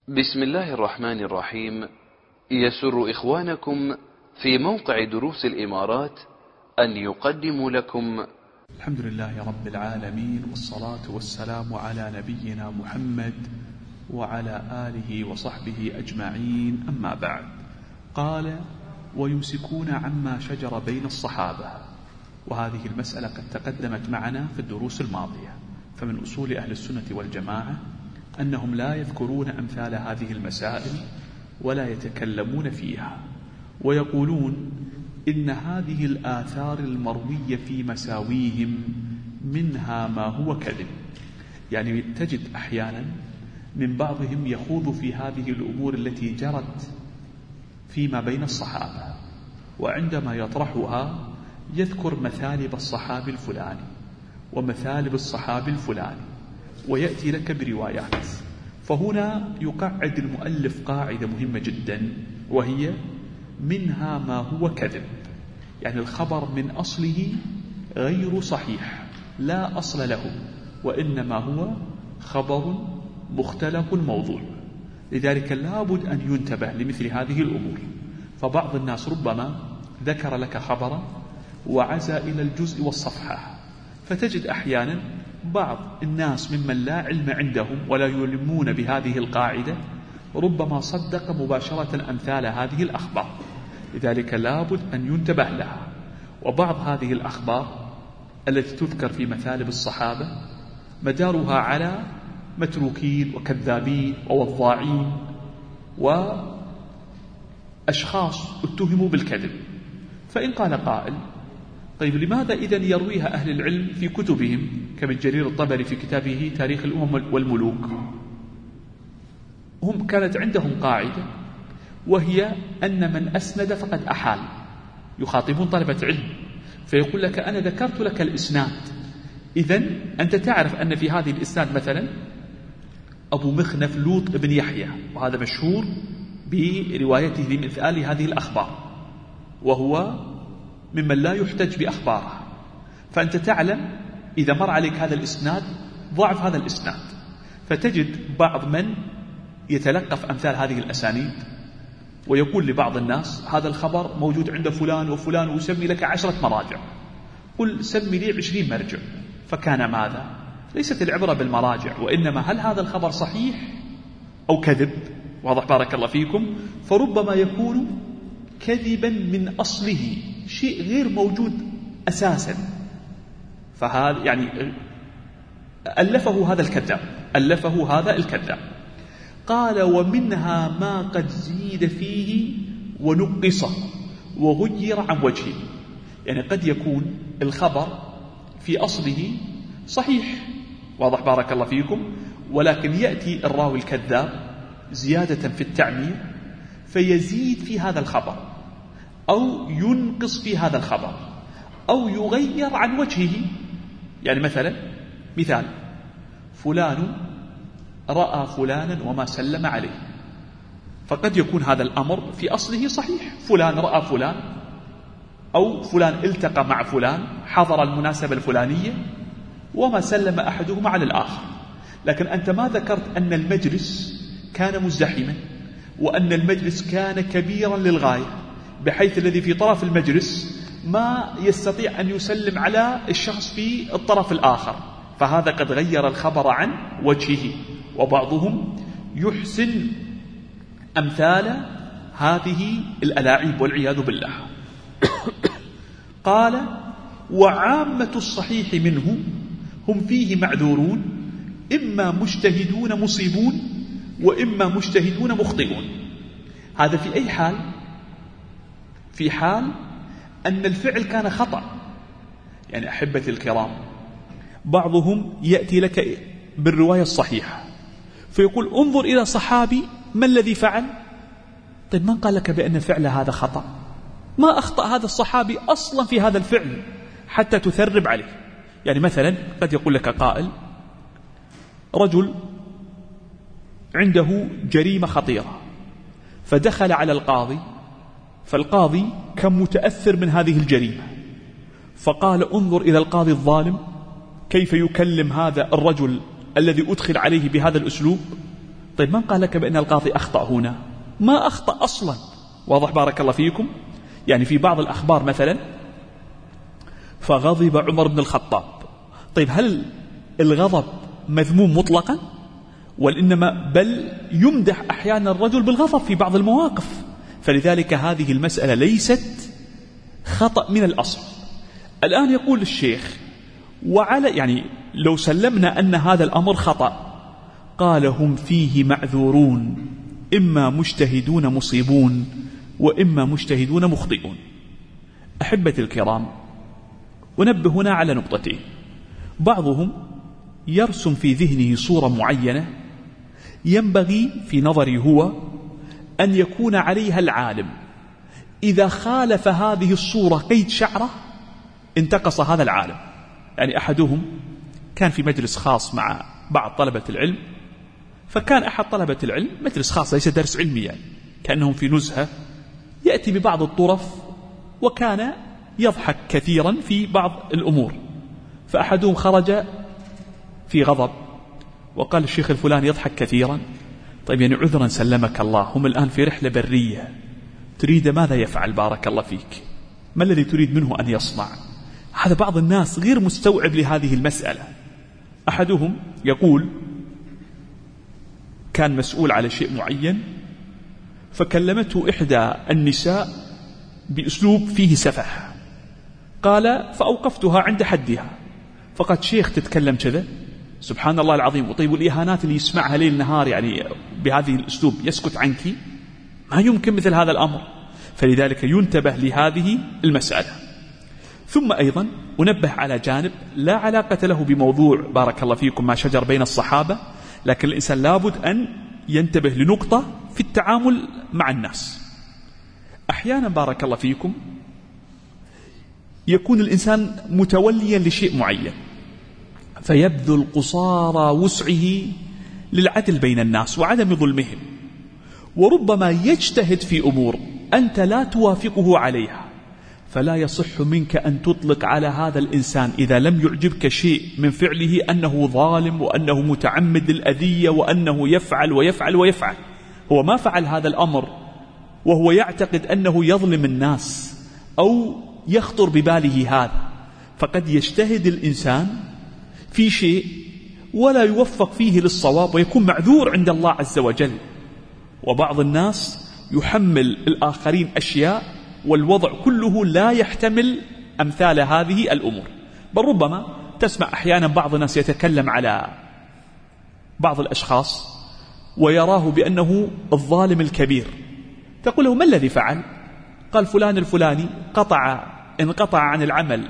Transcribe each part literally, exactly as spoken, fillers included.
بسم الله الرحمن الرحيم. يسر إخوانكم في موقع دروس الإمارات أن يقدموا لكم الحمد لله رب العالمين، والصلاة والسلام على نبينا محمد وعلى آله وصحبه أجمعين، أما بعد. قال: ويمسكون عما شجر بين الصحابة. وهذه المسألة قد تقدمت معنا في الدروس الماضية. فمن أصول أهل السنة والجماعة أنهم لا يذكرون أمثال هذه المسائل ولا يتكلمون فيها، ويقولون إن هذه الآثار المروية في مساويهم منها ما هو كذب. يعني تجد أحيانا من بعضهم يخوض في هذه الأمور التي جرت فيما بين الصحابة، وعندما يطرحها يذكر مثالب الصحابي الفلاني ومثالب الصحابي الفلاني ويأتي لك بروايات. فهنا يقعد المؤلف قاعدة مهمة جدا، وهي منها ما هو كذب. يعني الخبر من أصله غير صحيح، لا أصل له، وإنما هو خبر مختلف موضوع. لذلك لابد أن ينتبه لمثل هذه الأمور. فبعض الناس ربما ذكر لك خبرا وعزى إلى الجزء والصفحة، فتجد أحيانا بعض الناس ممن لا علم عندهم ولا يلمون بهذه القاعدة ربما صدق مباشرة أمثال هذه الأخبار. لذلك لابد أن ينتبه لها. وبعض هذه الأخبار التي تذكر في مثالب الصحابة مدارها على متروكين وكذابين ووضاعين وأشخاص اتهموا بالكذب. فإن قال قائل: طيب لماذا إذن يرويها أهل العلم في كتبهم كابن جرير الطبري في كتابه تاريخ الأمم والملوك؟ هم كانت عندهم قاعدة، وهي أن من أسند فقد أحال. يخاطبون طلبة علم فيقول لك: أنا ذكرت لك الإسناد، إذن أنت تعرف أن في هذه الإسناد مثلا أبو مخنف لوط بن يحيى، وهذا مشهور بروايته لمثال هذه الأخبار، وهو ممن لا يحتج بأخباره. فأنت تعلم إذا مر عليك هذا الإسناد ضعف هذا الإسناد. فتجد بعض من يتلقف أمثال هذه الأسانيد ويقول لبعض الناس: هذا الخبر موجود عند فلان وفلان، ويسمي لك عشرة مراجع، قل سمي لي عشرين مرجع. فكان ماذا؟ ليست العبرة بالمراجع، وإنما هل هذا الخبر صحيح أو كذب؟ واضح بارك الله فيكم. فربما يكون كذبا من أصله، شيء غير موجود أساسا. فهذا يعني ألفه هذا الكذاب، ألفه هذا الكذاب. قال: ومنها ما قد زيد فيه ونقص وغير عن وجهه. يعني قد يكون الخبر في أصله صحيح، واضح بارك الله فيكم، ولكن يأتي الراوي الكذاب زيادة في التعمير فيزيد في هذا الخبر، أو ينقص في هذا الخبر، أو يغير عن وجهه. يعني مثلا مثال: فلان رأى فلانا وما سلم عليه. فقد يكون هذا الأمر في أصله صحيح، فلان رأى فلان، أو فلان التقى مع فلان، حضر المناسبة الفلانية وما سلم أحدهما على الآخر. لكن أنت ما ذكرت أن المجلس كان مزدحما، وأن المجلس كان كبيرا للغاية، بحيث الذي في طرف المجلس ما يستطيع أن يسلم على الشخص في الطرف الآخر. فهذا قد غير الخبر عن وجهه. وبعضهم يحسن أمثال هذه الألاعيب والعياذ بالله. قال: وعامة الصحيح منه هم فيه معذورون، إما مجتهدون مصيبون وإما مجتهدون مخطئون. هذا في أي حال؟ في حال أن الفعل كان خطأ. يعني أحبتي الكرام، بعضهم يأتي لك بالرواية الصحيحة فيقول: انظر إلى صحابي ما الذي فعل. طيب من قال لك بأن الفعل هذا خطأ؟ ما أخطأ هذا الصحابي أصلا في هذا الفعل حتى تثرب عليه. يعني مثلا قد يقول لك قائل: رجل عنده جريمة خطيرة فدخل على القاضي، فالقاضي كان متأثر من هذه الجريمة، فقال: انظر إلى القاضي الظالم كيف يكلم هذا الرجل الذي أدخل عليه بهذا الأسلوب، طيب من قال لك بأن القاضي أخطأ هنا؟ ما أخطأ أصلا. واضح بارك الله فيكم؟ يعني في بعض الأخبار مثلا فغضب عمر بن الخطاب. طيب هل الغضب مذموم مطلقا؟ وإنما بل يمدح أحيانا الرجل بالغضب في بعض المواقف. فلذلك هذه المسألة ليست خطأ من الأصل. الآن يقول الشيخ وعلى يعني لو سلمنا أن هذا الأمر خطأ، قال هم فيه معذورون، إما مجتهدون مصيبون وإما مجتهدون مخطئون. أحبتي الكرام، أنبه هنا على نقطتين. بعضهم يرسم في ذهنه صورة معينة ينبغي في نظري هو أن يكون عليها العالم. إذا خالف هذه الصورة قيد شعرة انتقص هذا العالم. يعني أحدهم كان في مجلس خاص مع بعض طلبة العلم، فكان أحد طلبة العلم مجلس خاص ليس درس علمي، يعني كأنهم في نزهة، يأتي ببعض الطرف وكان يضحك كثيرا في بعض الأمور. فأحدهم خرج في غضب وقال الشيخ الفلاني يضحك كثيرا. طيب يعني عذرا سلمك الله، هم الآن في رحلة برية، تريد ماذا يفعل بارك الله فيك؟ ما الذي تريد منه أن يصنع؟ هذا بعض الناس غير مستوعب لهذه المسألة. أحدهم يقول كان مسؤول على شيء معين، فكلمته إحدى النساء بأسلوب فيه سفه، قال فأوقفتها عند حدها. فقد شيخ تتكلم كذا؟ سبحان الله العظيم. وطيب الإهانات اللي يسمعها ليل نهار يعني بهذه الأسلوب يسكت عنك؟ ما يمكن مثل هذا الأمر. فلذلك ينتبه لهذه المسألة. ثم أيضا أنبه على جانب لا علاقة له بموضوع بارك الله فيكم ما شجر بين الصحابة، لكن الإنسان لابد أن ينتبه لنقطة في التعامل مع الناس. أحيانا بارك الله فيكم يكون الإنسان متوليا لشيء معين فيبذل قصارى وسعه للعدل بين الناس وعدم ظلمهم، وربما يجتهد في أمور أنت لا توافقه عليها، فلا يصح منك أن تطلق على هذا الإنسان إذا لم يعجبك شيء من فعله أنه ظالم وأنه متعمد للأذية وأنه يفعل ويفعل ويفعل. هو ما فعل هذا الأمر وهو يعتقد أنه يظلم الناس أو يخطر بباله هذا، فقد يجتهد الإنسان في شيء ولا يوفق فيه للصواب ويكون معذور عند الله عز وجل. وبعض الناس يحمل الآخرين أشياء والوضع كله لا يحتمل أمثال هذه الأمور. بل ربما تسمع أحيانا بعض الناس يتكلم على بعض الأشخاص ويراه بأنه الظالم الكبير، تقول له ما الذي فعل؟ قال فلان الفلاني قطع انقطع عن العمل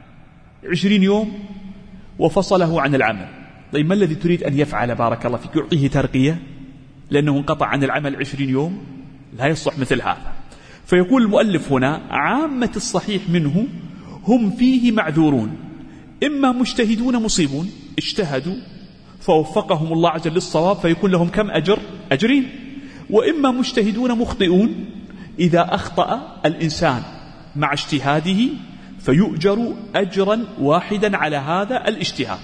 عشرين يوم وفصله عن العمل. طيب ما الذي تريد أن يفعل بارك الله فيك؟ يعطيه ترقية لأنه انقطع عن العمل عشرين يوم؟ لا يصح مثل هذا. فيقول المؤلف هنا عامة الصحيح منه هم فيه معذورون، إما مجتهدون مصيبون اجتهدوا فوفقهم الله عز وجل للصواب فيكون لهم كم أجر؟ أجرين. وإما مجتهدون مخطئون، إذا أخطأ الإنسان مع اجتهاده فيؤجر أجرا واحدا على هذا الاجتهاد.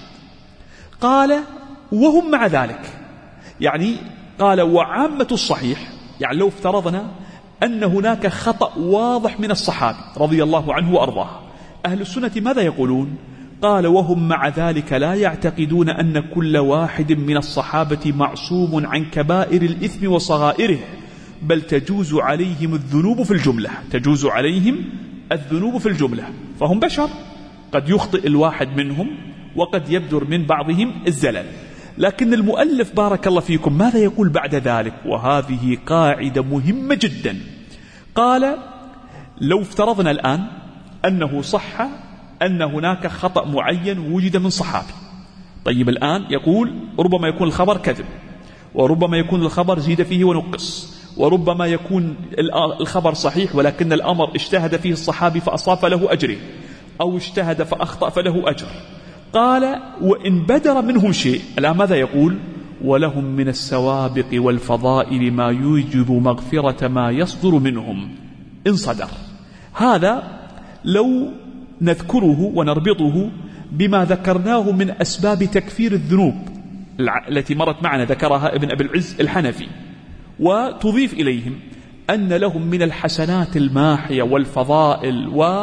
قال وهم مع ذلك، يعني قال وعامة الصحيح، يعني لو افترضنا أن هناك خطأ واضح من الصحابي رضي الله عنه وأرضاه، أهل السنة ماذا يقولون؟ قال وهم مع ذلك لا يعتقدون أن كل واحد من الصحابة معصوم عن كبائر الإثم وصغائره، بل تجوز عليهم الذنوب في الجملة، تجوز عليهم الذنوب في الجملة، فهم بشر قد يخطئ الواحد منهم وقد يبدر من بعضهم الزلل. لكن المؤلف بارك الله فيكم ماذا يقول بعد ذلك؟ وهذه قاعدة مهمة جدا. قال لو افترضنا الآن أنه صح أن هناك خطأ معين وجد من صحابي، طيب الآن يقول ربما يكون الخبر كذب، وربما يكون الخبر زيد فيه ونقص، وربما يكون الخبر صحيح ولكن الأمر اجتهد فيه الصحابي فأصاب فله أجر، أو اجتهد فأخطأ فله أجر. قال وإن بدر منهم شيء، الآن ماذا يقول؟ ولهم من السوابق والفضائل ما يوجب مغفرة ما يصدر منهم إن صدر. هذا لو نذكره ونربطه بما ذكرناه من أسباب تكفير الذنوب التي مرت معنا ذكرها ابن أبي العز الحنفي، وتضيف إليهم أن لهم من الحسنات الماحية والفضائل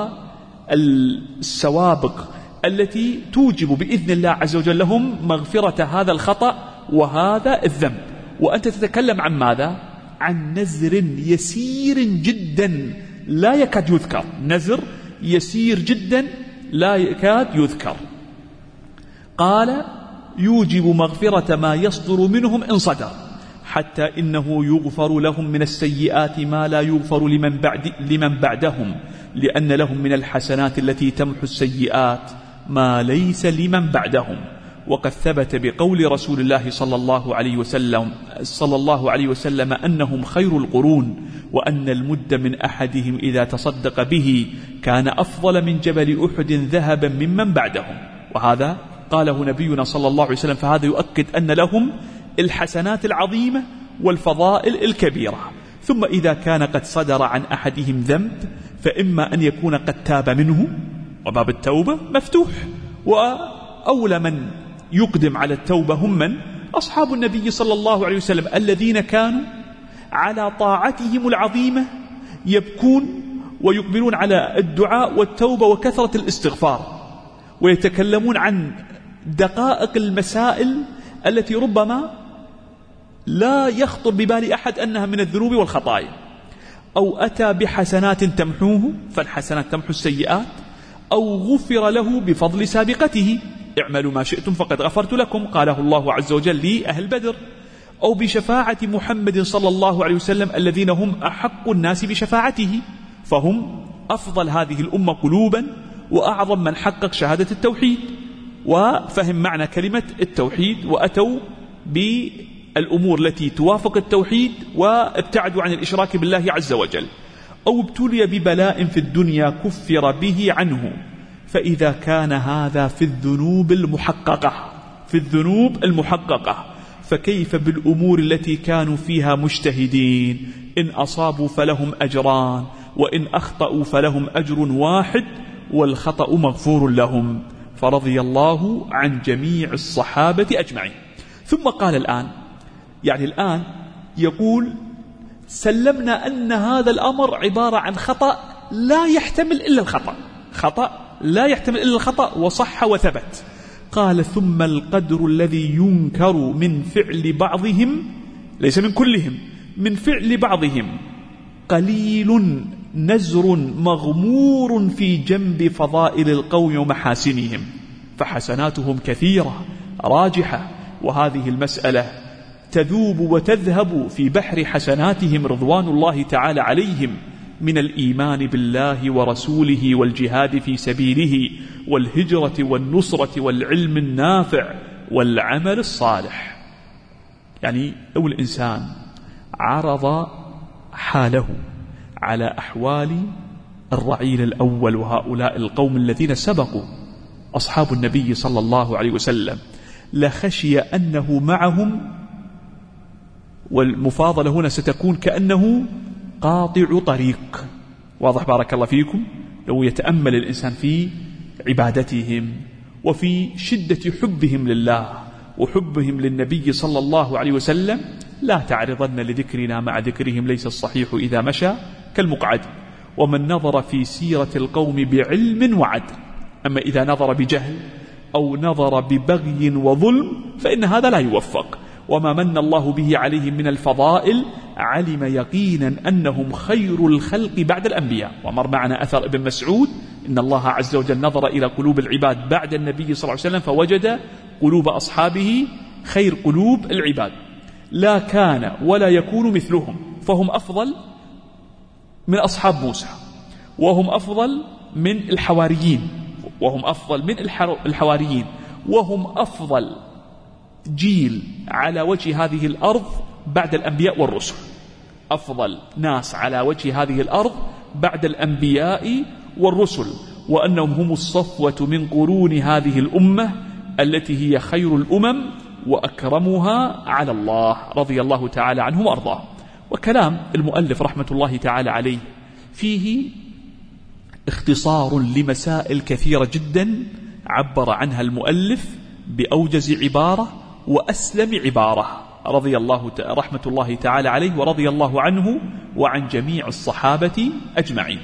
والسوابق التي توجب بإذن الله عز وجل لهم مغفرة هذا الخطأ وهذا الذنب. وأنت تتكلم عن ماذا؟ عن نزر يسير جدا لا يكاد يذكر، نزر يسير جدا لا يكاد يذكر. قال يوجب مغفرة ما يصدر منهم إن صدر، حتى إنه يغفر لهم من السيئات ما لا يغفر لمن, بعد لمن بعدهم، لأن لهم من الحسنات التي تمحو السيئات ما ليس لمن بعدهم. وقد ثبت بقول رسول الله صلى الله عليه وسلم صلى الله عليه وسلم أنهم خير القرون، وأن المد من أحدهم إذا تصدق به كان أفضل من جبل أحد ذهبا ممن بعدهم. وهذا قاله نبينا صلى الله عليه وسلم، فهذا يؤكد أن لهم الحسنات العظيمة والفضائل الكبيرة. ثم إذا كان قد صدر عن أحدهم ذنب فإما أن يكون قد تاب منه، وباب التوبة مفتوح، وأولى من يقدم على التوبة هم من؟ أصحاب النبي صلى الله عليه وسلم الذين كانوا على طاعتهم العظيمة يبكون ويقبلون على الدعاء والتوبة وكثرة الاستغفار، ويتكلمون عن دقائق المسائل التي ربما لا يخطر ببال أحد أنها من الذنوب والخطايا. أو أتى بحسنات تمحوه، فالحسنات تمحو السيئات، أو غفر له بفضل سابقته، اعملوا ما شئتم فقد غفرت لكم، قاله الله عز وجل لأهل بدر، أو بشفاعة محمد صلى الله عليه وسلم الذين هم أحق الناس بشفاعته، فهم أفضل هذه الأمة قلوبا وأعظم من حقق شهادة التوحيد وفهم معنى كلمة التوحيد، وأتوا بالأمور التي توافق التوحيد وابتعدوا عن الإشراك بالله عز وجل. أو ابتلي ببلاء في الدنيا كفر به عنه، فإذا كان هذا في الذنوب المحققة في الذنوب المحققة فكيف بالأمور التي كانوا فيها مجتهدين؟ إن أصابوا فلهم أجران، وإن أخطأوا فلهم أجر واحد، والخطأ مغفور لهم. فرضي الله عن جميع الصحابة أجمعين. ثم قال الآن، يعني الآن يقول سلمنا أن هذا الأمر عبارة عن خطأ لا يحتمل إلا الخطأ، خطأ لا يحتمل إلا الخطأ، وصح وثبت. قال ثم القدر الذي ينكر من فعل بعضهم، ليس من كلهم، من فعل بعضهم قليل نزر مغمور في جنب فضائل القوم ومحاسنهم، فحسناتهم كثيرة راجحة، وهذه المسألة تذوب وتذهب في بحر حسناتهم رضوان الله تعالى عليهم من الإيمان بالله ورسوله والجهاد في سبيله والهجرة والنصرة والعلم النافع والعمل الصالح. يعني لو الإنسان عرض حاله على أحوال الرعيل الأول وهؤلاء القوم الذين سبقوا أصحاب النبي صلى الله عليه وسلم لخشي أنه معهم، والمفاضلة هنا ستكون كأنه قاطع طريق. واضح بارك الله فيكم؟ لو يتأمل الإنسان في عبادتهم وفي شدة حبهم لله وحبهم للنبي صلى الله عليه وسلم لا تعرضن لذكرنا مع ذكرهم، ليس الصحيح إذا مشى كالمقعد. ومن نظر في سيرة القوم بعلم وعدل، أما إذا نظر بجهل أو نظر ببغي وظلم فإن هذا لا يوفق. وما من الله به عليهم من الفضائل علم يقينا أنهم خير الخلق بعد الأنبياء. ومر معنا أثر ابن مسعود إن الله عز وجل نظر إلى قلوب العباد بعد النبي صلى الله عليه وسلم فوجد قلوب أصحابه خير قلوب العباد، لا كان ولا يكون مثلهم، فهم أفضل من أصحاب موسى، وهم أفضل من الحواريين، وهم أفضل من الحواريين وهم أفضل جيل على وجه هذه الأرض بعد الأنبياء والرسل، أفضل ناس على وجه هذه الأرض بعد الأنبياء والرسل، وأنهم هم الصفوة من قرون هذه الأمة التي هي خير الأمم وأكرمها على الله رضي الله تعالى عنهم وأرضاه. وكلام المؤلف رحمة الله تعالى عليه فيه اختصار لمسائل كثيرة جدا عبر عنها المؤلف بأوجز عبارة وأسلم عبارة رضي الله رحمة الله تعالى عليه ورضي الله عنه وعن جميع الصحابة أجمعين.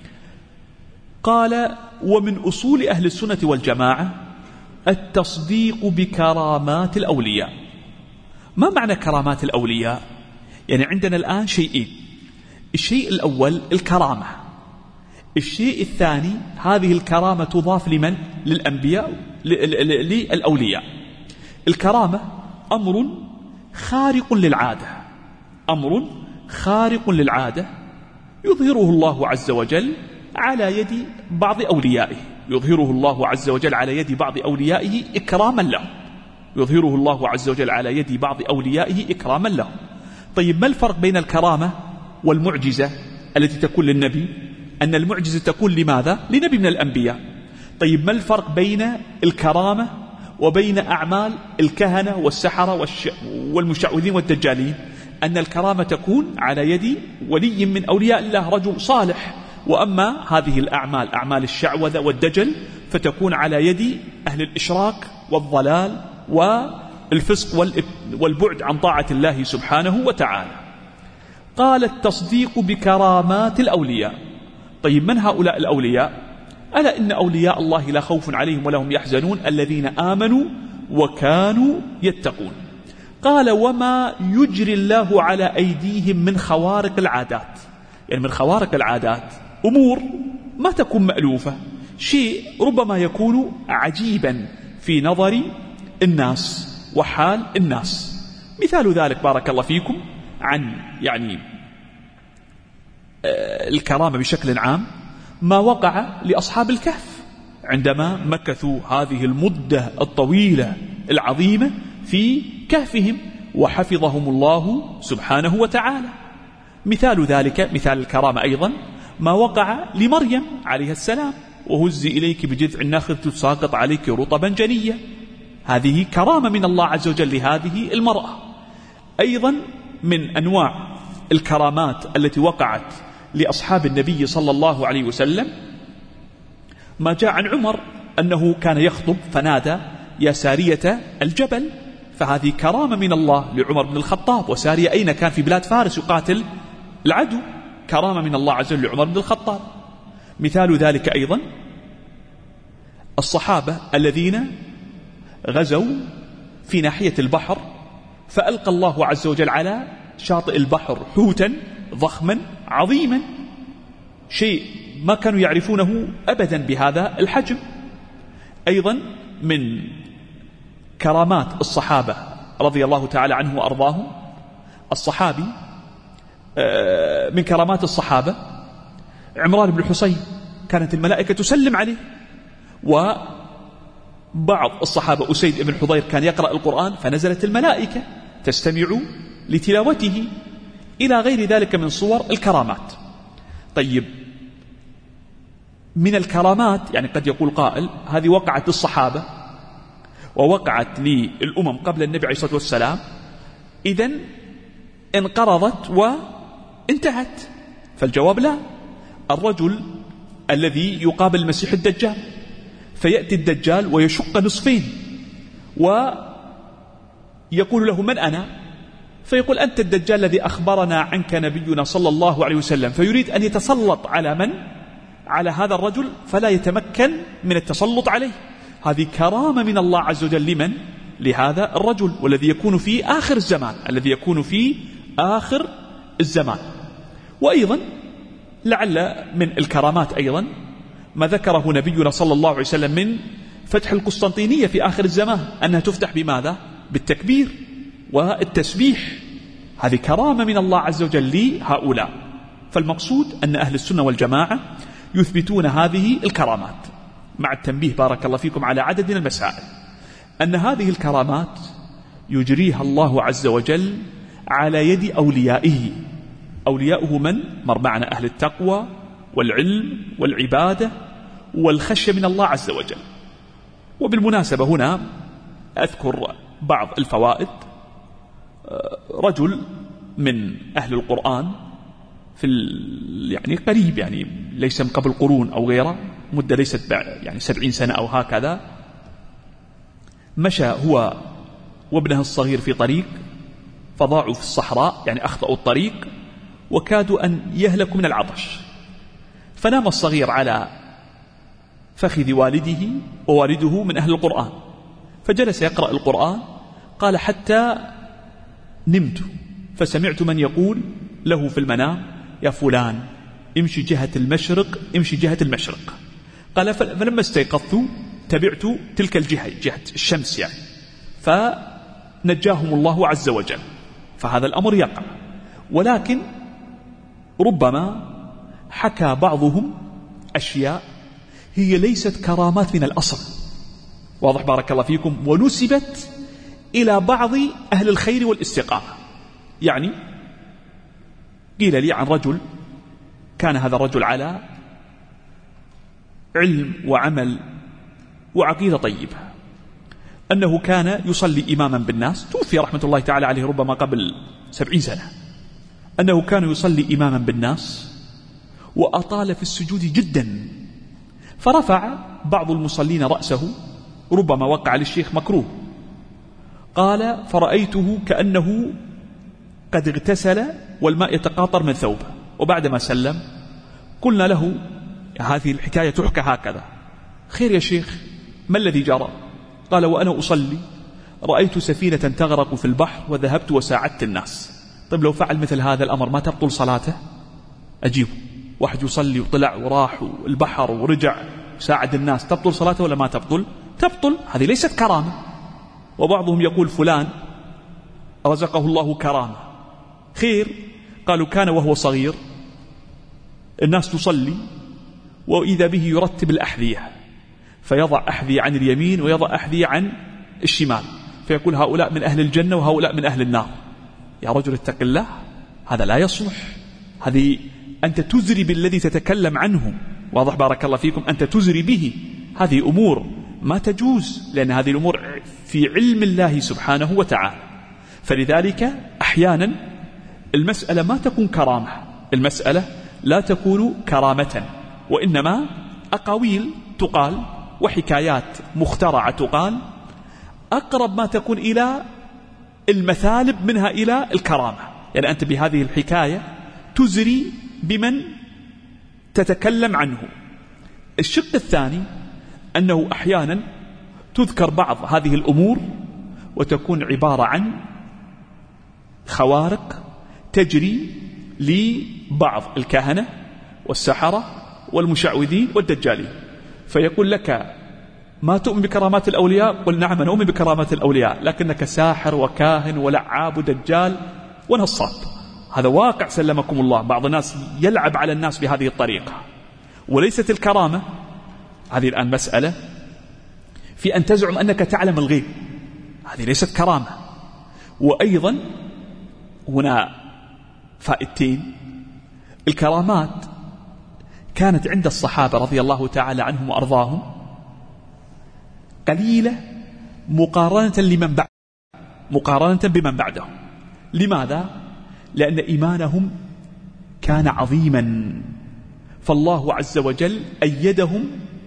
قال: ومن أصول أهل السنة والجماعة التصديق بكرامات الأولياء. ما معنى كرامات الأولياء؟ يعني عندنا الآن شيئين: الشيء الأول الكرامة، الشيء الثاني هذه الكرامة تضاف لمن؟ للأنبياء، للأولياء. الكرامة أمر خارق للعادة، أمر خارق للعادة يظهره الله عز وجل على يد بعض أوليائه، يظهره الله عز وجل على يد بعض أوليائه إكراما لهم، يظهره الله عز وجل على يد بعض أوليائه إكراما لهم. طيب ما الفرق بين الكرامة والمعجزة التي تكون للنبي؟ أن المعجزة تكون لماذا؟ لنبي من الأنبياء. طيب ما الفرق بين الكرامة وبين أعمال الكهنة والسحرة والمشعوذين والدجالين؟ أن الكرامة تكون على يد ولي من أولياء الله، رجل صالح، وأما هذه الأعمال أعمال الشعوذة والدجل فتكون على يد أهل الإشراك والضلال والفسق والبعد عن طاعة الله سبحانه وتعالى. قال: التصديق بكرامات الأولياء. طيب من هؤلاء الأولياء؟ ألا إن أولياء الله لا خوف عليهم ولا هم يحزنون الذين آمنوا وكانوا يتقون. قال: وما يجري الله على أيديهم من خوارق العادات. يعني من خوارق العادات أمور ما تكون مألوفة، شيء ربما يكون عجيبا في نظر الناس وحال الناس. مثال ذلك بارك الله فيكم عن يعني الكرامة بشكل عام ما وقع لأصحاب الكهف عندما مكثوا هذه المدة الطويلة العظيمة في كهفهم وحفظهم الله سبحانه وتعالى. مثال ذلك، مثال الكرامة أيضا ما وقع لمريم عليه السلام: وهزي إليك بجذع النخلة تساقط عليك رطبا جنيا. هذه كرامة من الله عز وجل لهذه المرأة. أيضا من أنواع الكرامات التي وقعت لأصحاب النبي صلى الله عليه وسلم ما جاء عن عمر أنه كان يخطب فنادى: يا سارية الجبل. فهذه كرامة من الله لعمر بن الخطاب. وسارية أين كان؟ في بلاد فارس يقاتل العدو، كرامة من الله عز وجل لعمر بن الخطاب. مثال ذلك أيضا الصحابة الذين غزوا في ناحية البحر فألقى الله عز وجل على شاطئ البحر حوتا ضخما عظيما، شيء ما كانوا يعرفونه أبدا بهذا الحجم. أيضا من كرامات الصحابة رضي الله تعالى عنه وأرضاهم الصحابي من كرامات الصحابة عمران بن الحصين، كانت الملائكة تسلم عليه. وبعض الصحابة أسيد بن حضير كان يقرأ القرآن فنزلت الملائكة تستمع لتلاوته، إلى غير ذلك من صور الكرامات. طيب من الكرامات يعني قد يقول قائل هذه وقعت للصحابة ووقعت للأمم قبل النبي عليه الصلاة والسلام، إذن انقرضت وانتهت. فالجواب لا. الرجل الذي يقابل المسيح الدجال فيأتي الدجال ويشق نصفين ويقول له: من أنا؟ فيقول: أنت الدجال الذي أخبرنا عنك نبينا صلى الله عليه وسلم. فيريد أن يتسلط على من؟ على هذا الرجل فلا يتمكن من التسلط عليه. هذه كرامة من الله عز وجل لمن؟ لهذا الرجل، والذي يكون في آخر الزمان، الذي يكون في آخر الزمان. وأيضا لعل من الكرامات أيضا ما ذكره نبينا صلى الله عليه وسلم من فتح القسطنطينية في آخر الزمان، أنها تفتح بماذا؟ بالتكبير والتسبيح. هذه كرامة من الله عز وجل لهؤلاء. فالمقصود أن أهل السنة والجماعة يثبتون هذه الكرامات، مع التنبيه بارك الله فيكم على عدد من المسائل. أن هذه الكرامات يجريها الله عز وجل على يد أوليائه. أولياؤه من؟ مر معنا أهل التقوى والعلم والعبادة والخشية من الله عز وجل. وبالمناسبة هنا أذكر بعض الفوائد. رجل من أهل القرآن في يعني قريب، يعني ليس من قبل قرون أو غيره، مدة ليست يعني سبعين سنة أو هكذا، مشى هو وابنه الصغير في طريق فضاعوا في الصحراء، يعني أخطأوا الطريق وكادوا أن يهلكوا من العطش، فنام الصغير على فخذ والده، ووالده من أهل القرآن، فجلس يقرأ القرآن. قال حتى نمت فسمعت من يقول له في المنام يا فلان امشي جهة المشرق، امشي جهة المشرق. قال فلما استيقظت تبعت تلك الجهة، جهة الشمس يعني، فنجاهم الله عز وجل. فهذا الأمر يقع، ولكن ربما حكى بعضهم أشياء هي ليست كرامات من الأصل، واضح بارك الله فيكم، ونسبت إلى بعض أهل الخير والاستقامة. يعني قيل لي عن رجل كان هذا الرجل على علم وعمل وعقيدة طيبة، أنه كان يصلي إماما بالناس، توفي رحمة الله تعالى عليه ربما قبل سبعين سنة، أنه كان يصلي إماما بالناس وأطال في السجود جدا، فرفع بعض المصلين رأسه، ربما وقع للشيخ مكروه، قال فرأيته كأنه قد اغتسل والماء يتقاطر من ثوبه. وبعدما سلم قلنا له هذه الحكاية تحكى هكذا، خير يا شيخ ما الذي جرى؟ قال وأنا أصلي رأيت سفينة تغرق في البحر وذهبت وساعدت الناس. طيب لو فعل مثل هذا الأمر ما تبطل صلاته؟ أجيبه، واحد يصلي وطلع وراح البحر ورجع ساعد الناس، تبطل صلاته ولا ما تبطل؟ تبطل. هذه ليست كرامة. وبعضهم يقول فلان رزقه الله كرامة، خير. قالوا كان وهو صغير الناس تصلي وإذا به يرتب الأحذية، فيضع أحذية عن اليمين ويضع أحذية عن الشمال، فيقول هؤلاء من أهل الجنة وهؤلاء من أهل النار. يا رجل اتق الله، هذا لا يصلح. هذه أنت تزري بالذي تتكلم عنه، واضح بارك الله فيكم، أنت تزري به. هذه أمور ما تجوز، لأن هذه الأمور في علم الله سبحانه وتعالى. فلذلك أحيانا المسألة ما تكون كرامة، المسألة لا تكون كرامة، وإنما أقاويل تقال وحكايات مخترعة تقال، أقرب ما تكون إلى المثالب منها إلى الكرامة. يعني أنت بهذه الحكاية تزري بمن تتكلم عنه. الشق الثاني أنه أحيانا تذكر بعض هذه الأمور وتكون عبارة عن خوارق تجري لبعض الكهنة والسحرة والمشعوذين والدجالين، فيقول لك ما تؤمن بكرامات الأولياء؟ قل نعم نؤمن بكرامات الأولياء، لكنك ساحر وكاهن ولعاب ودجال ونصاب. هذا واقع سلمكم الله. بعض الناس يلعب على الناس بهذه الطريقة، وليست الكرامة. هذه الآن مسألة في أن تزعم أنك تعلم الغيب، هذه ليست كرامة. وأيضا هنا فائدتين. الكرامات كانت عند الصحابة رضي الله تعالى عنهم وأرضاهم قليلة مقارنة لمن بعد مقارنة بمن بعدهم. لماذا؟ لأن إيمانهم كان عظيما، فالله عز وجل أيدهم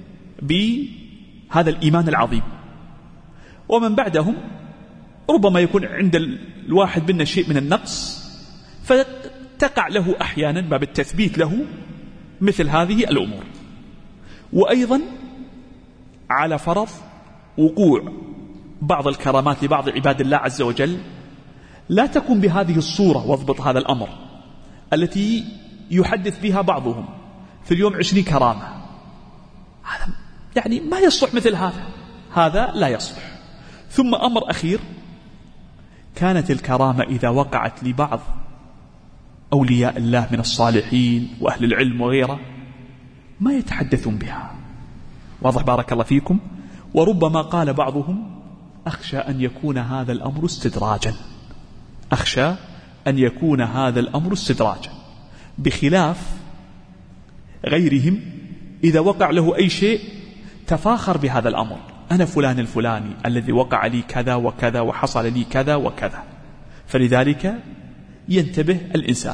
بهذا الإيمان العظيم. ومن بعدهم ربما يكون عند الواحد منا شيء من النقص، فتقع له أحيانا باب التثبيت له مثل هذه الأمور. وأيضا على فرض وقوع بعض الكرامات لبعض عباد الله عز وجل لا تكون بهذه الصورة، واضبط هذا الأمر، التي يحدث بها بعضهم في اليوم عشرين كرامة. هذا يعني ما يصلح مثل هذا، هذا لا يصلح. ثم أمر أخير، كانت الكرامة إذا وقعت لبعض أولياء الله من الصالحين وأهل العلم وغيره ما يتحدثون بها، واضح بارك الله فيكم. وربما قال بعضهم أخشى أن يكون هذا الأمر استدراجا، أخشى أن يكون هذا الأمر استدراجا، بخلاف غيرهم إذا وقع له أي شيء تفاخر بهذا الأمر، أنا فلان الفلاني الذي وقع لي كذا وكذا وحصل لي كذا وكذا. فلذلك ينتبه الإنسان.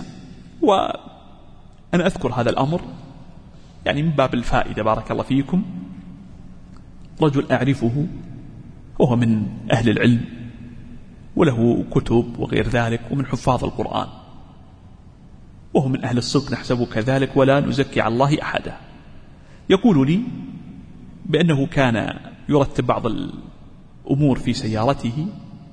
وأنا أذكر هذا الأمر يعني من باب الفائدة بارك الله فيكم. رجل أعرفه وهو من أهل العلم وله كتب وغير ذلك، ومن حفاظ القرآن، وهو من أهل الصدق نحسبه كذلك ولا نزكي على الله أحدا. يقول لي بأنه كان يرتب بعض الأمور في سيارته،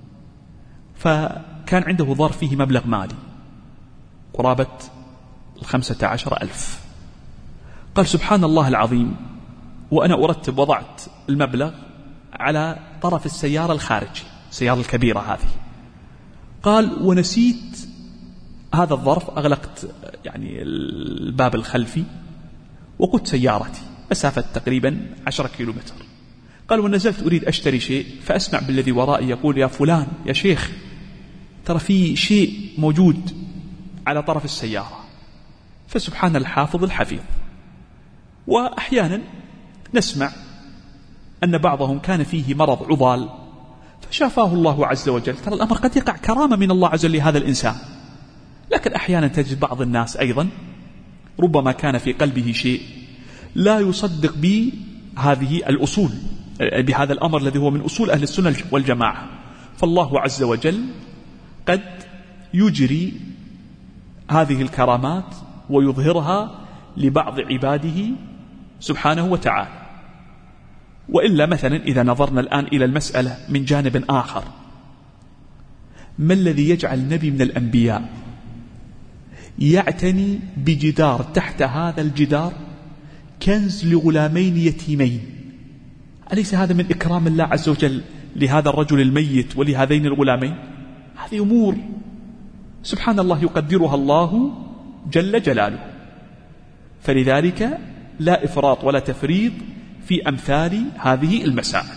فكان عنده ظرف فيه مبلغ مالي قرابة الخمسة عشر ألف. قال سبحان الله العظيم، وأنا أرتب وضعت المبلغ على طرف السيارة الخارجي، السيارة الكبيرة هذه. قال ونسيت هذا الظرف، أغلقت يعني الباب الخلفي وقدت سيارتي مسافة تقريبا عشرة كيلومتر. قال ونزلت أريد أشتري شيء، فأسمع بالذي ورائي يقول يا فلان يا شيخ ترى في شيء موجود على طرف السيارة. فسبحان الحافظ الحفيظ. وأحيانا نسمع أن بعضهم كان فيه مرض عضال فشافاه الله عز وجل. ترى الأمر قد يقع كرامة من الله عز وجل لهذا الإنسان. لكن أحيانا تجد بعض الناس أيضا ربما كان في قلبه شيء لا يصدق بهذه الأصول، بهذا الأمر الذي هو من أصول أهل السنة والجماعة. فالله عز وجل قد يجري هذه الكرامات ويظهرها لبعض عباده سبحانه وتعالى. وإلا مثلا إذا نظرنا الآن إلى المسألة من جانب آخر، ما الذي يجعل النبي من الأنبياء يعتني بجدار تحت هذا الجدار كنز لغلامين يتيمين؟ أليس هذا من إكرام الله عز وجل لهذا الرجل الميت ولهذين الغلامين؟ هذه أمور سبحان الله يقدرها الله جل جلاله. فلذلك لا إفراط ولا تفريط في أمثال هذه المسائل.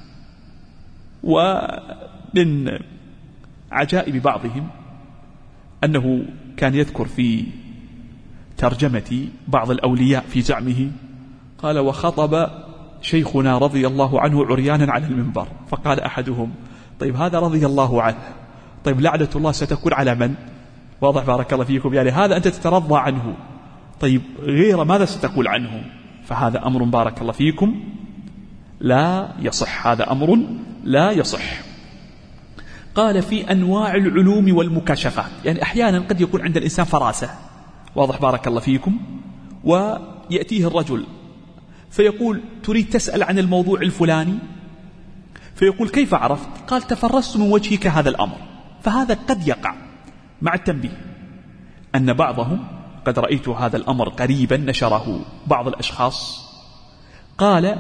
ومن عجائب بعضهم أنه كان يذكر في ترجمة بعض الأولياء في زعمه، قال وخطب شيخنا رضي الله عنه عريانا على المنبر، فقال أحدهم طيب هذا رضي الله عنه، طيب لعنة الله ستكون على من؟ واضح بارك الله فيكم، يعني هذا أنت تترضى عنه، طيب غير ماذا ستقول عنه؟ فهذا أمر بارك الله فيكم لا يصح، هذا أمر لا يصح. قال في أنواع العلوم والمكاشفات، يعني أحيانا قد يكون عند الإنسان فراسة، واضح بارك الله فيكم، ويأتيه الرجل فيقول تريد تسأل عن الموضوع الفلاني، فيقول كيف عرفت؟ قال تفرست من وجهك هذا الأمر. فهذا قد يقع مع التنبيه أن بعضهم، قد رأيت هذا الأمر قريبا نشره بعض الأشخاص، قال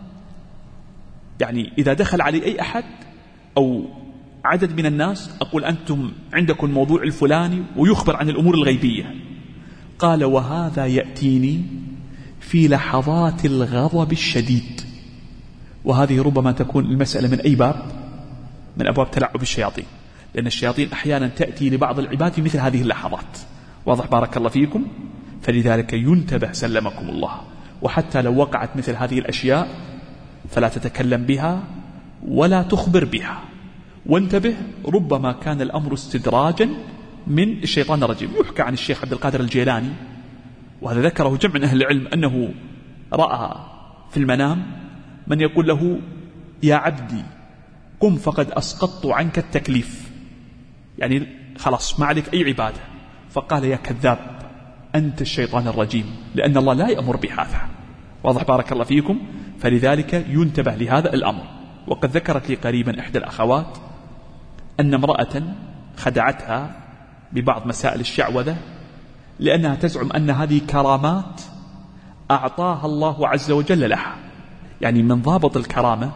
يعني إذا دخل علي أي أحد أو عدد من الناس أقول أنتم عندكم موضوع الفلاني ويخبر عن الأمور الغيبية، قال وهذا يأتيني في لحظات الغضب الشديد. وهذه ربما تكون المسألة من أي باب؟ من أبواب تلعب الشياطين، لأن الشياطين أحيانا تأتي لبعض العباد في مثل هذه اللحظات، واضح بارك الله فيكم. فلذلك ينتبه سلمكم الله، وحتى لو وقعت مثل هذه الأشياء فلا تتكلم بها ولا تخبر بها، وانتبه ربما كان الأمر استدراجا من الشيطان الرجيم. يحكى عن الشيخ عبد القادر الجيلاني، وهذا ذكره جمع من أهل العلم، أنه رأى في المنام من يقول له يا عبدي قم فقد أسقطت عنك التكليف، يعني خلاص ما عليك أي عبادة. فقال يا كذاب أنت الشيطان الرجيم، لأن الله لا يأمر بهذا، واضح بارك الله فيكم. فلذلك ينتبه لهذا الأمر. وقد ذكرت لي قريبا إحدى الأخوات أن امرأة خدعتها ببعض مسائل الشعوذة، لأنها تزعم أن هذه كرامات أعطاها الله عز وجل لها. يعني من ضابط الكرامة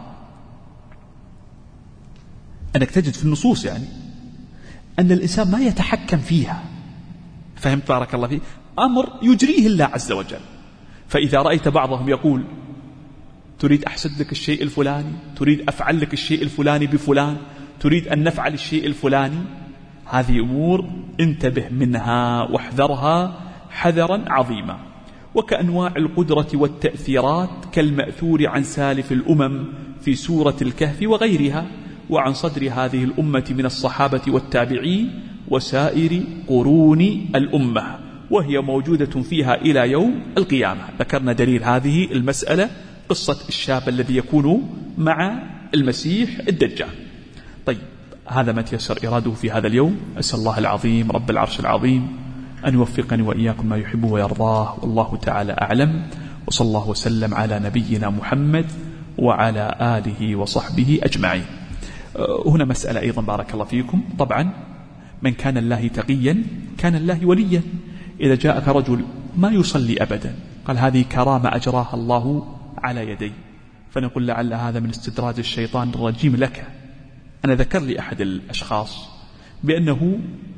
أنك تجد في النصوص يعني أن الإنسان ما يتحكم فيها، فهمت بارك الله فيه؟ أمر يجريه الله عز وجل. فإذا رأيت بعضهم يقول تريد أحسد لك الشيء الفلاني، تريد أفعل لك الشيء الفلاني بفلان، تريد أن نفعل الشيء الفلاني، هذه أمور انتبه منها واحذرها حذرا عظيما. وكأنواع القدرة والتأثيرات كالمأثور عن سالف الأمم في سورة الكهف وغيرها، وعن صدر هذه الأمة من الصحابة والتابعين وسائر قرون الأمة، وهي موجودة فيها إلى يوم القيامة. ذكرنا دليل هذه المسألة قصة الشاب الذي يكون مع المسيح الدجال. طيب هذا ما تيسر إراده في هذا اليوم. أسأل الله العظيم رب العرش العظيم أن يوفقني وإياكم ما يحبه ويرضاه، والله تعالى أعلم. وصلى الله وسلم على نبينا محمد وعلى آله وصحبه أجمعين. هنا مسألة أيضا بارك الله فيكم. طبعا من كان الله تقيا كان الله وليا. إذا جاءك رجل ما يصلي أبدا قال هذه كرامة أجراها الله على يدي، فنقول لعل هذا من استدراج الشيطان الرجيم لك. أنا ذكر لي أحد الأشخاص بأنه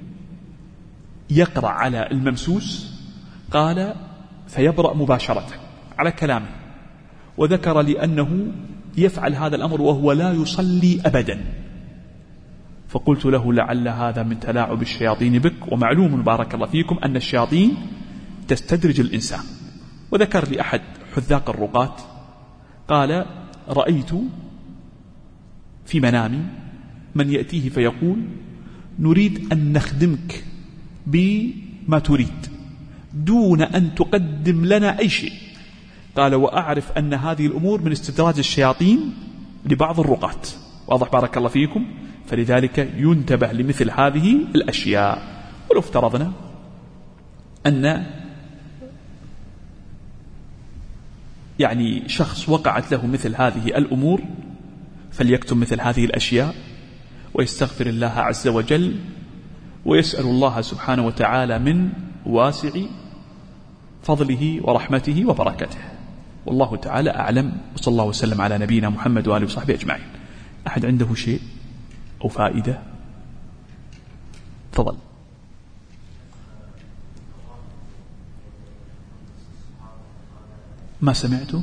يقرأ على الممسوس قال فيبرأ مباشرة على كلامه، وذكر لي أنه يفعل هذا الأمر وهو لا يصلي أبدا. فقلت له لعل هذا من تلاعب الشياطين بك، ومعلوم بارك الله فيكم أن الشياطين تستدرج الإنسان. وذكر لي أحد حذاق الرقاة قال رأيت في منامي من يأتيه فيقول نريد أن نخدمك بما تريد دون أن تقدم لنا أي شيء. قال وأعرف أن هذه الأمور من استدراج الشياطين لبعض الرقاة. واضح بارك الله فيكم؟ فلذلك ينتبه لمثل هذه الأشياء. ولو افترضنا أن يعني شخص وقعت له مثل هذه الأمور فليكتم مثل هذه الأشياء ويستغفر الله عز وجل ويسأل الله سبحانه وتعالى من واسع فضله ورحمته وبركته، والله تعالى أعلم. وصلى الله وسلم على نبينا محمد وآله وصحبه أجمعين. أحد عنده شيء أو فائدة؟ تفضل. ما سمعته؟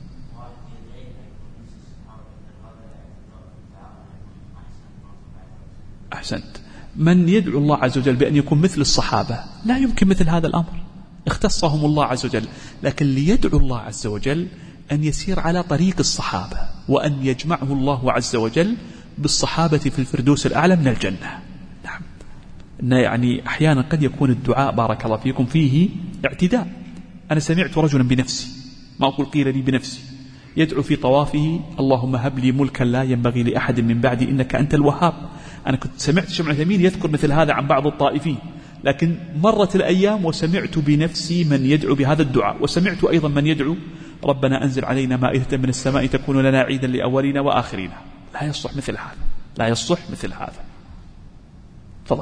أحسنت. من يدعو الله عز وجل بأن يكون مثل الصحابة لا يمكن مثل هذا الأمر، اختصهم الله عز وجل، لكن ليدعو الله عز وجل أن يسير على طريق الصحابة وأن يجمعه الله عز وجل بالصحابة في الفردوس الأعلى من الجنة. نعم. يعني أحيانا قد يكون الدعاء بارك الله فيكم فيه اعتداء. أنا سمعت رجلا بنفسي، ما أقول قيل لي بنفسي، يدعو في طوافه اللهم هب لي ملكا لا ينبغي لأحد من بعدي إنك أنت الوهاب. أنا كنت سمعت شمع ثمين يذكر مثل هذا عن بعض الطائفين، لكن مرت الأيام وسمعت بنفسي من يدعو بهذا الدعاء، وسمعت أيضا من يدعو ربنا أنزل علينا مائدة من السماء تكون لنا عيدا لأولنا وآخرين. لا يصح مثل هذا، لا يصح مثل هذا. تفضل.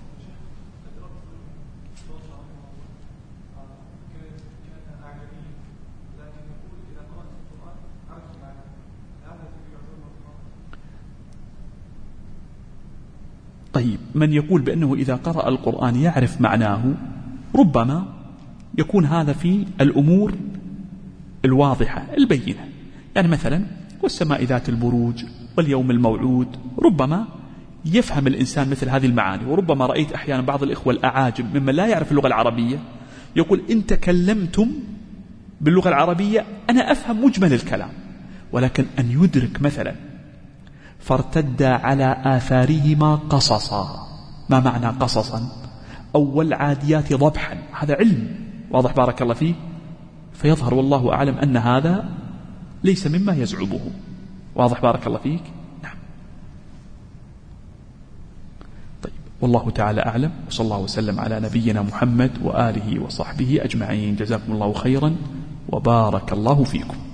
طيب، من يقول بأنه إذا قرأ القرآن يعرف معناه، ربما يكون هذا في الأمور الواضحة البينة، يعني مثلا والسماء ذات البروج واليوم الموعود، ربما يفهم الإنسان مثل هذه المعاني. وربما رأيت أحيانا بعض الإخوة الأعاجم ممن لا يعرف اللغة العربية يقول إن تكلمتم باللغة العربية أنا أفهم مجمل الكلام، ولكن أن يدرك مثلا فارتد على آثارهما قصصا، ما معنى قصصا؟ أول عاديات ضبحا، هذا علم واضح بارك الله فيه، فيظهر والله أعلم أن هذا ليس مما يزعمه. واضح بارك الله فيك؟ نعم. طيب، والله تعالى أعلم، وصلى الله وسلم على نبينا محمد وآله وصحبه أجمعين. جزاكم الله خيرا وبارك الله فيكم.